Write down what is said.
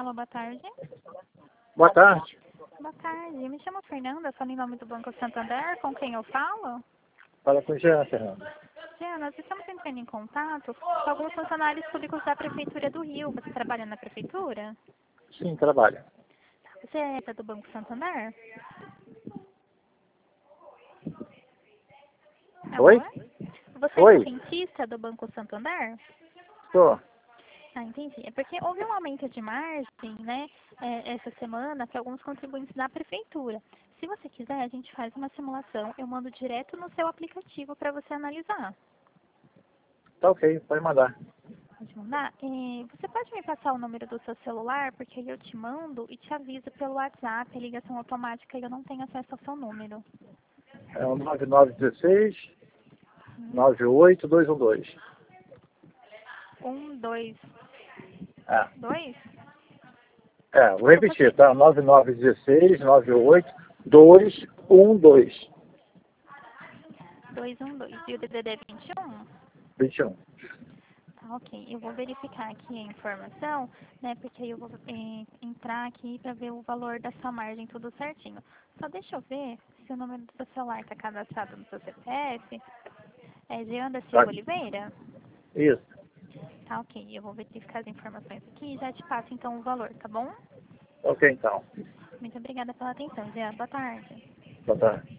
Alô, boa tarde. Boa tarde. Boa tarde. Me chamo Fernanda, falo em nome do Banco Santander. Com quem eu falo? Fala com o Jean, Fernanda. Jean, nós estamos entrando em contato com alguns funcionários públicos da Prefeitura do Rio. Você trabalha na Prefeitura? Sim, trabalho. Você é do Banco Santander? Oi? Alô? Você é Oi? correntista do Banco Santander? Tô. Ah, entendi. É porque houve um aumento de margem, né, essa semana para alguns contribuintes da prefeitura. Se você quiser, a gente faz uma simulação, eu mando direto no seu aplicativo para você analisar. Tá ok, pode mandar. Pode mandar? Você pode me passar o número do seu celular, porque aí eu te mando e te aviso pelo WhatsApp, a ligação automática, e eu não tenho acesso ao seu número. É o 9916 Sim. 98212. 2. É. 2? Vou Desculpa, repetir, tá? 9916 98212. 212. E o DDD é 21? 21. Tá, ok. Eu vou verificar aqui a informação, né? Porque aí eu vou entrar aqui para ver o valor da sua margem, tudo certinho. Só deixa eu ver se o número do seu celular está cadastrado no seu CPF. É Jean da Tá. Silva Oliveira? Isso. Tá, ok. Eu vou verificar as informações aqui e já te passo então o valor, tá bom? Ok, então. Muito obrigada pela atenção, Jean. Boa tarde. Boa tarde.